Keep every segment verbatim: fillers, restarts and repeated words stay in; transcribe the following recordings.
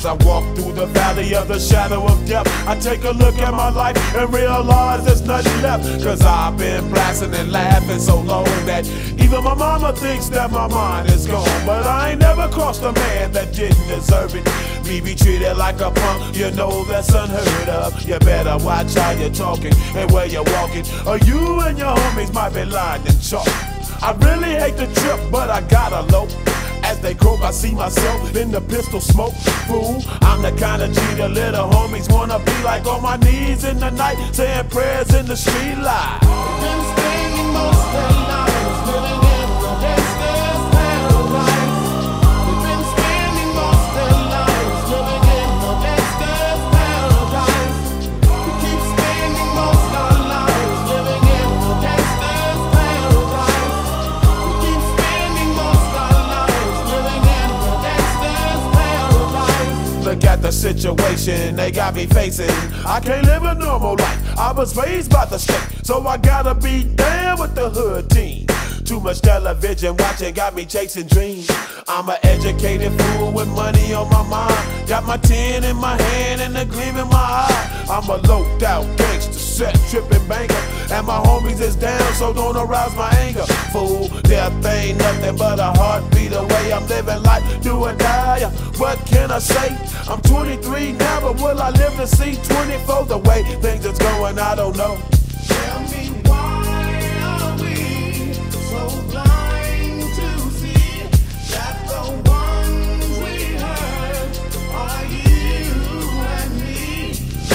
I walk through the valley of the shadow of death, I take a look at my life and realize there's nothing left. Cause I've been blasting and laughing so long that even my mama thinks that my mind is gone. But I ain't never crossed a man that didn't deserve it. Me be treated like a punk, you know that's unheard of. You better watch how you're talking and where you're walking, or you and your homies might be lined in chalk. I really hate the trip, but I gotta low. As they croak, I see myself in the pistol smoke. Fool, I'm the kind of G the little homies wanna be like, on my knees in the night, saying prayers in the street light. Been spending most of their lives living in the gangster's paradise. They've been spending most of their lives living in the gangster's paradise. We keep spending most of our lives living in the gangster's paradise. We keep spending most of our lives living in the gangster's paradise. Look at the situation they got me facing. I can't live a normal life. I was raised by the state, so I gotta be down with the hood team. Too much television watching got me chasing dreams. I'm an educated fool with money on my mind. Got my tin in my hand and a gleam in my eye. I'm a loped out gangster, set tripping banker, and my homies is down, so don't arouse my anger. Fool, death ain't nothing but a heartbeat away. I'm living life, do or die. What can I say? I'm twenty-three now, but will I live to see twenty-four? The way things is going, I don't know. Tell me, why are we so blind to see that the ones we hurt are you and me?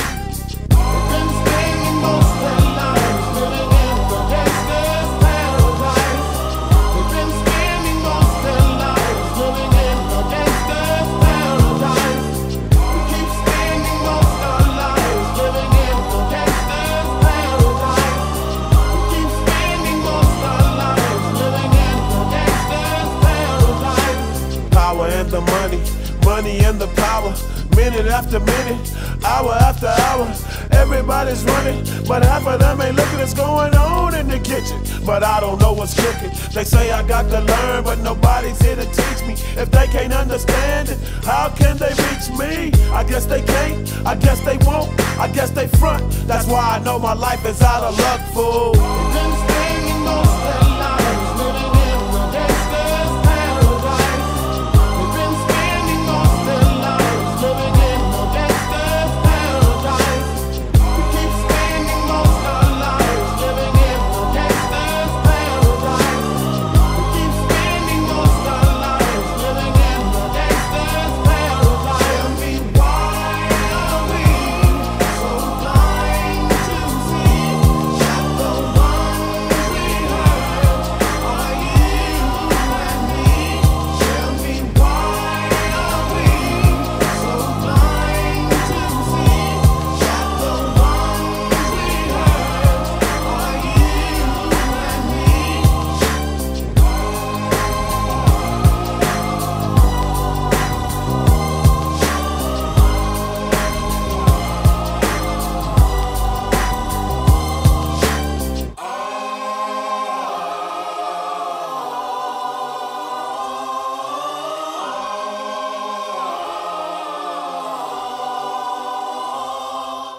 We've been spending most of their lives living in the gangster's paradise. We've been spending most of their lives living in the gangster's paradise. We keep spending most of our lives living in the gangster's paradise. We keep spending most of our lives living in the gangster's paradise. Power and the money, money and the power. Minute after minute, hour after hour, everybody's running, but half of them ain't looking what's going on in the kitchen. But I don't know what's cooking. They say I got to learn, but nobody's here to teach me. If they can't understand it, how can they reach me? I guess they can't, I guess they won't, I guess they front. That's why I know my life is out of luck, fool. We've been spending most of their lives